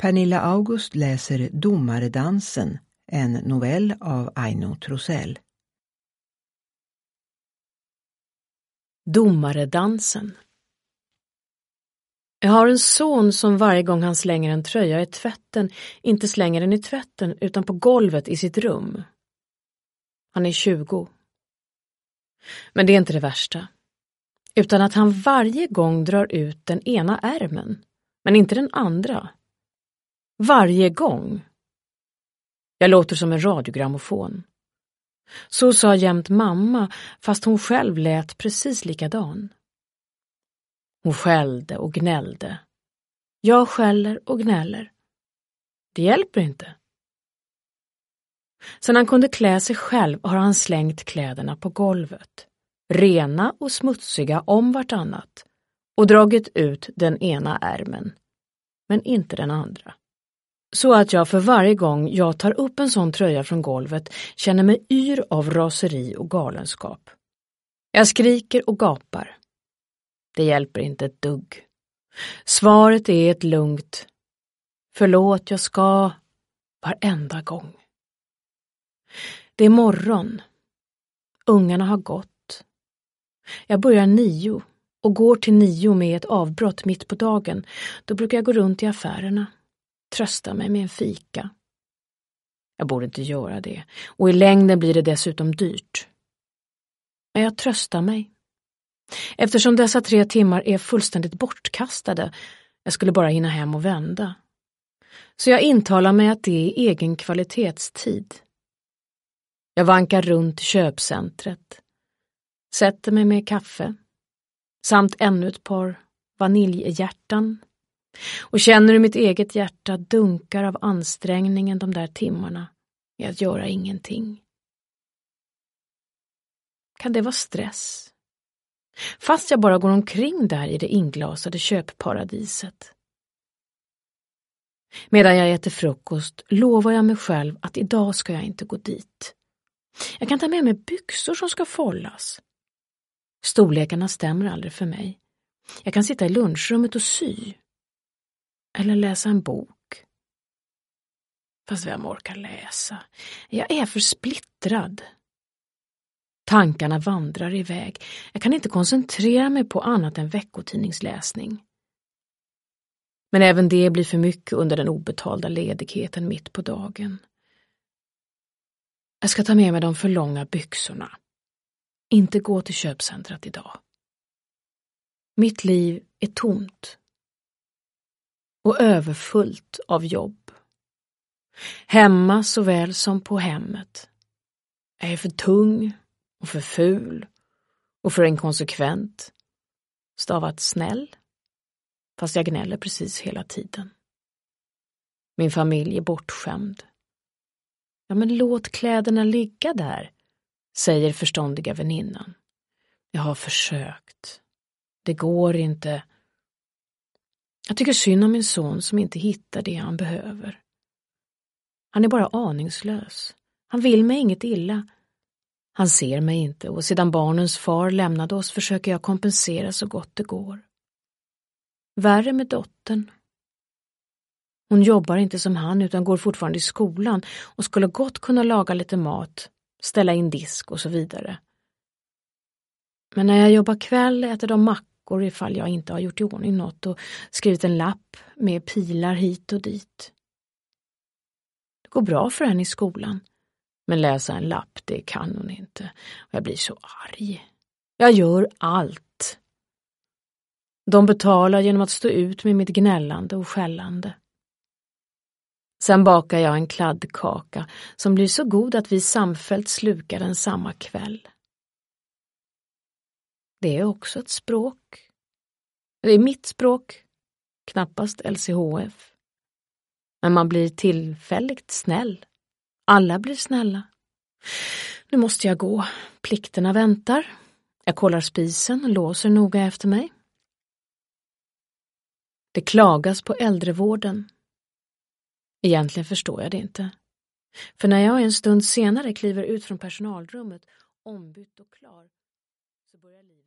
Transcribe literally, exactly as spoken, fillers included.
Pernilla August läser Domaredansen, en novell av Aino Trosell. Domaredansen. Jag har en son som varje gång han slänger en tröja i tvätten inte slänger den i tvätten utan på golvet i sitt rum. Han är tjugo. Men det är inte det värsta. Utan att han varje gång drar ut den ena ärmen, men inte den andra. Varje gång. Jag låter som en radiogrammofon. Så sa jämt mamma, fast hon själv lät precis likadan. Hon skällde och gnällde. Jag skäller och gnäller. Det hjälper inte. Sen han kunde klä sig själv har han slängt kläderna på golvet. Rena och smutsiga om vartannat. Och dragit ut den ena ärmen. Men inte den andra. Så att jag för varje gång jag tar upp en sån tröja från golvet känner mig yr av raseri och galenskap. Jag skriker och gapar. Det hjälper inte ett dugg. Svaret är ett lugnt förlåt, jag ska varenda gång. Det är morgon. Ungarna har gått. Jag börjar nio och går till nio med ett avbrott mitt på dagen. Då brukar jag gå runt i affärerna. Trösta mig med en fika. Jag borde inte göra det. Och i längden blir det dessutom dyrt. Men jag tröstar mig. Eftersom dessa tre timmar är fullständigt bortkastade. Jag skulle bara hinna hem och vända. Så jag intalar mig att det är egen kvalitetstid. Jag vankar runt köpcentret. Sätter mig med kaffe. Samt ännu ett par vaniljhjärtan. Och känner hur mitt eget hjärta dunkar av ansträngningen de där timmarna med att göra ingenting. Kan det vara stress? Fast jag bara går omkring där i det inglasade köpparadiset. Medan jag äter frukost lovar jag mig själv att idag ska jag inte gå dit. Jag kan ta med mig byxor som ska fållas. Storlekarna stämmer aldrig för mig. Jag kan sitta i lunchrummet och sy. Eller läsa en bok. Fast vem orkar läsa? Jag är för splittrad. Tankarna vandrar iväg. Jag kan inte koncentrera mig på annat än veckotidningsläsning. Men även det blir för mycket under den obetalda ledigheten mitt på dagen. Jag ska ta med mig de för långa byxorna. Inte gå till köpcentret idag. Mitt liv är tomt. Och överfullt av jobb. Hemma såväl som på hemmet. Jag är för tung och för ful och för inkonsekvent. Stavat snäll, fast jag gnäller precis hela tiden. Min familj är bortskämd. Ja, men låt kläderna ligga där, säger förståndiga väninnan. Jag har försökt. Det går inte. Jag tycker synd om min son som inte hittar det han behöver. Han är bara aningslös. Han vill mig inget illa. Han ser mig inte och sedan barnens far lämnade oss försöker jag kompensera så gott det går. Värre med dottern. Hon jobbar inte som han utan går fortfarande i skolan och skulle gott kunna laga lite mat, ställa in disk och så vidare. Men när jag jobbar kväll äter de mackor ifall jag inte har gjort i ordning något och skrivit en lapp med pilar hit och dit. Det går bra för henne i skolan. Men läsa en lapp, det kan hon inte. Och jag blir så arg. Jag gör allt. De betalar genom att stå ut med mitt gnällande och skällande. Sen bakar jag en kladdkaka som blir så god att vi samfällt slukar den samma kväll. Det är också ett språk. Det är mitt språk, knappast L C H F. Men man blir tillfälligt snäll. Alla blir snälla. Nu måste jag gå. Plikterna väntar. Jag kollar spisen och låser noga efter mig. Det klagas på äldrevården. Egentligen förstår jag det inte. För när jag en stund senare kliver ut från personalrummet, ombytt och klar, så börjar livet